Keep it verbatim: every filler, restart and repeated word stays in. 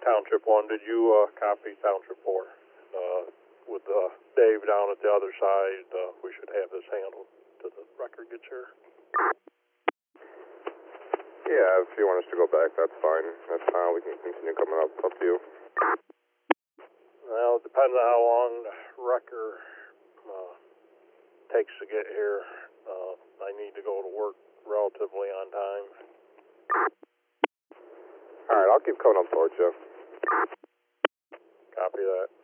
Township one, did you, uh, copy Township four? Uh, with, uh, Dave down at the other side, uh, we should have this handled till the record gets here. Yeah, if you want us to go back, that's fine. That's fine. We can continue coming up. Up to you. Well, it depends on how long the wrecker, uh, takes to get here. Uh, I need to go to work relatively on time. Alright, I'll keep coming up towards you. Copy that.